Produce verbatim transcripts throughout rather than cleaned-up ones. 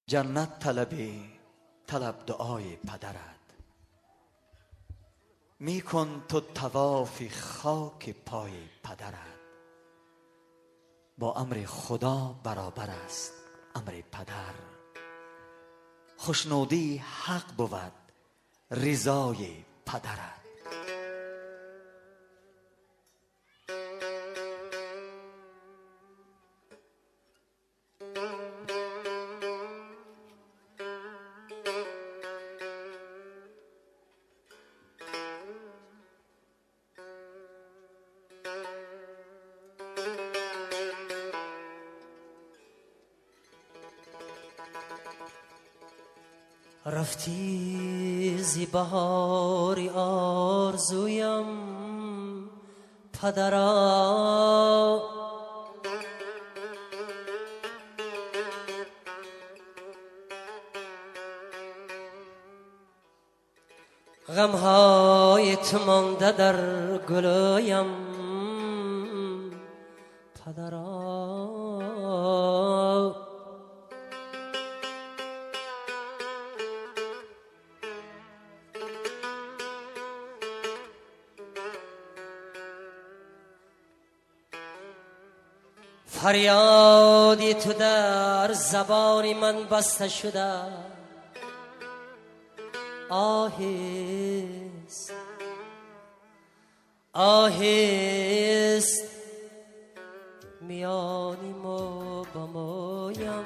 جنت طلبی طلب دعای پدرت، میکن تو طواف خاک پای پدرت. با امر خدا برابر است امر پدر، خوشنودی حق بود رضای پدرت. رفتی زی بهاری آرزویم پدرا، غمهای تو مانده در گلویم پدرا. فریادی تو در زبان من بسته شده، آهست آهست میانی ما با مایم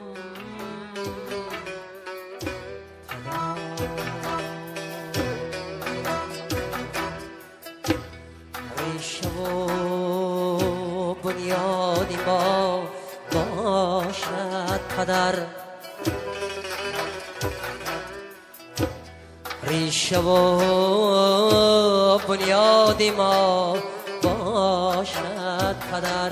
ریشه و بنیادی ما باشد پدر، ریشه و بنیادی ما باشد پدر.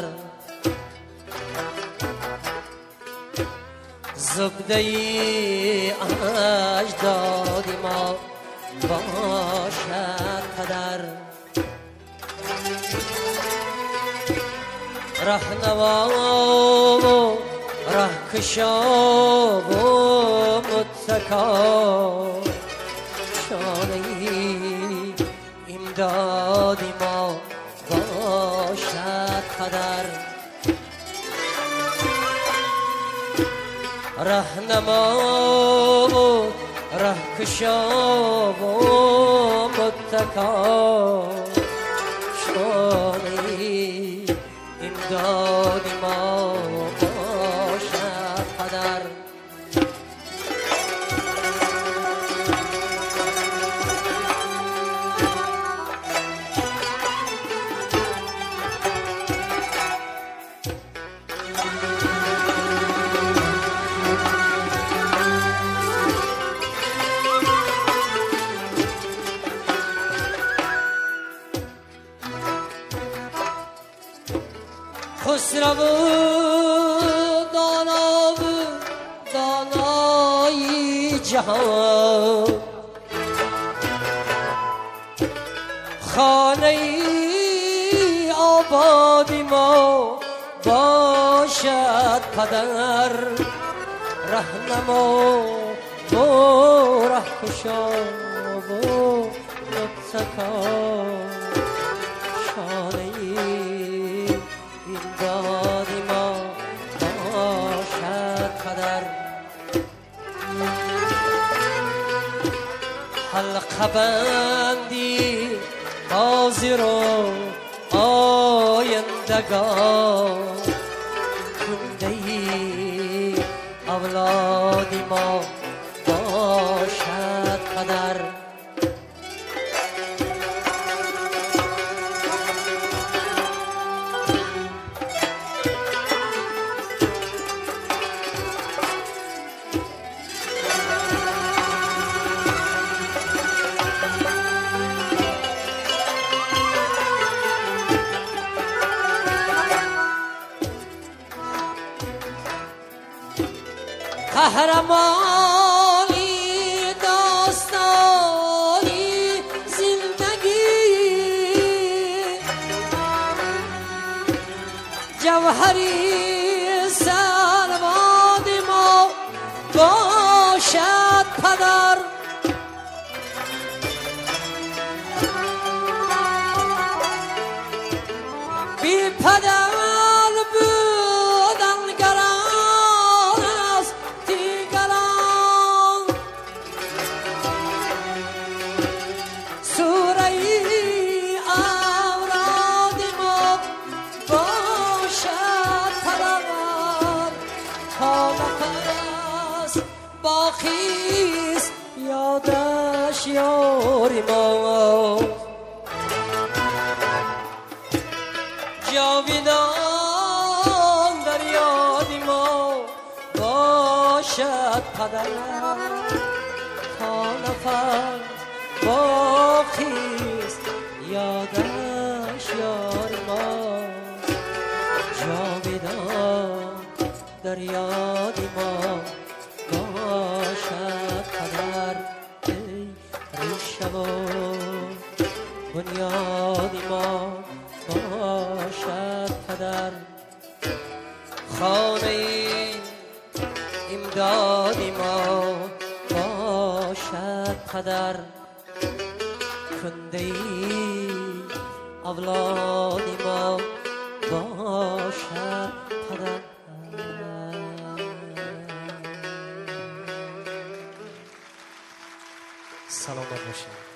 زبده اجدادی ما باشد پدر، رهنما و رهکشا و متکا، شانه امدادی ما باشد پدر. رهنما و رهکشا و متکا، شانه امدادی ما باشد پدر. خسرو دانا و دانای جهان، خانه آبادی ما باشد پدر. رهنما و رهکشا و متکا، شانه امدادی ما باشد پدر. حلقه بندی حاضر و آیندگان، کنده اولادی ما باشد پدر. قهرمانی داستانی زندگی، جوهری سلوان ما با باخیست یادش یاری ما جاویدان در یادی ما باشد پدر تا نفس باخیست یادش یاری ما جاویدان در یادی ما باشد پدر ای ریشه و بنیادی ما باشد پدر خانه امدادی ما باشد پدر کنده اولادی ما باشد پدر سلامت باشید.